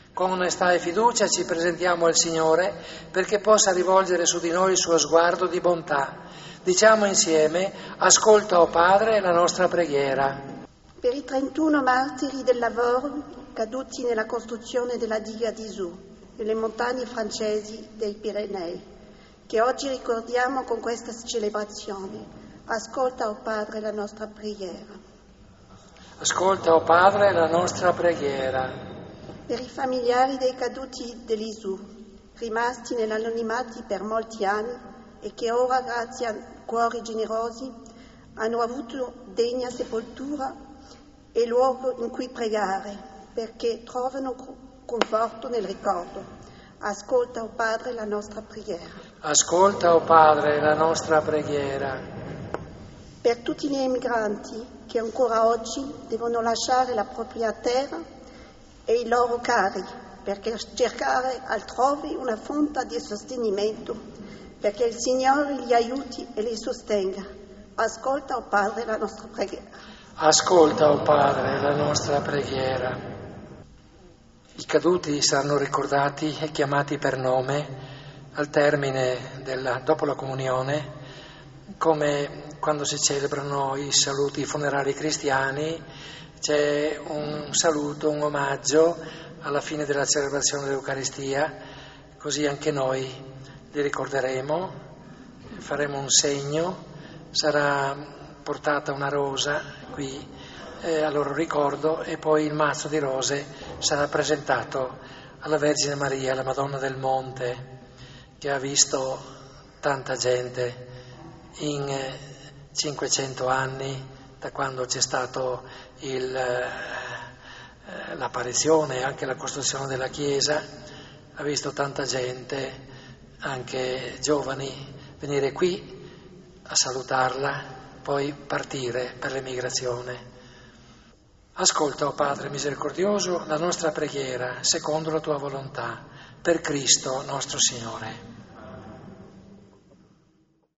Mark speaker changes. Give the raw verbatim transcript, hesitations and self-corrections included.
Speaker 1: Con onestà e fiducia ci presentiamo al Signore perché possa rivolgere su di noi il suo sguardo di bontà. Diciamo insieme: ascolta, o Padre, la nostra preghiera.
Speaker 2: Per i trentuno martiri del lavoro caduti nella costruzione della diga di Isù, nelle montagne francesi dei Pirenei, che oggi ricordiamo con questa celebrazione. Ascolta, o Padre, la nostra preghiera.
Speaker 1: Ascolta, o Padre, la nostra preghiera.
Speaker 2: Per i familiari dei caduti dell'Isù, rimasti nell'anonimato per molti anni e che ora, grazie a cuori generosi, hanno avuto degna sepoltura e luogo in cui pregare, perché trovano conforto nel ricordo. Ascolta, o Padre, la nostra preghiera.
Speaker 1: Ascolta, o Padre, la nostra preghiera.
Speaker 2: Per tutti gli emigranti che ancora oggi devono lasciare la propria terra e i loro cari, perché cercare altrove una fonte di sostenimento, perché il Signore li aiuti e li sostenga. Ascolta, o Padre, la nostra preghiera. Ascolta,
Speaker 1: o Padre, la nostra preghiera. I caduti saranno ricordati e chiamati per nome al termine della, dopo la comunione, come quando si celebrano i saluti funerari cristiani. C'è un saluto, un omaggio alla fine della celebrazione dell'Eucaristia, così anche noi li ricorderemo, faremo un segno, sarà portata una rosa qui eh, a loro ricordo e poi il mazzo di rose sarà presentato alla Vergine Maria, la Madonna del Monte, che ha visto tanta gente in eh, cinquecento anni, da quando c'è stato il, eh, l'apparizione e anche la costruzione della Chiesa, ha visto tanta gente, anche giovani, venire qui a salutarla, poi partire per l'emigrazione. Ascolta, o Padre misericordioso, la nostra preghiera, secondo la tua volontà, per Cristo nostro Signore.